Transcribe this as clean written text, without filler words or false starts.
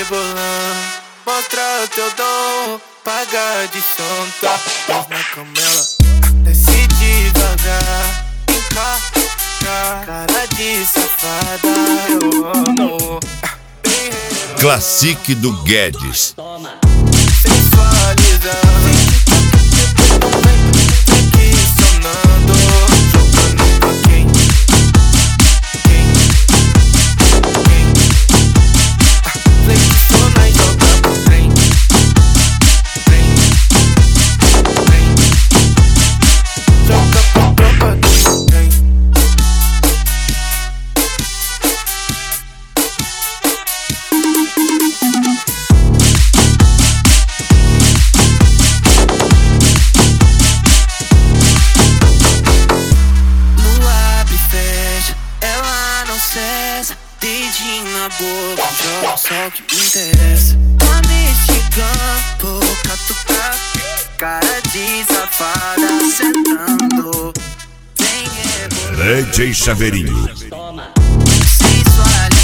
rebolando, mostra teu dom, paga de santa. Mas na camela, desce devagar, encara, cara de safada, eu amo. Classique do Guedes. Sensualiza, vem que sonando, jogando pra quem. Flexiona e joga pro trem. Joga pra tropa do trem. Dedinho na boca, joga só o que me interessa. Tá me esticando, catucar, cara de safada, sentando. Vem rebolando, DJ Chaveirinho. sensualizando.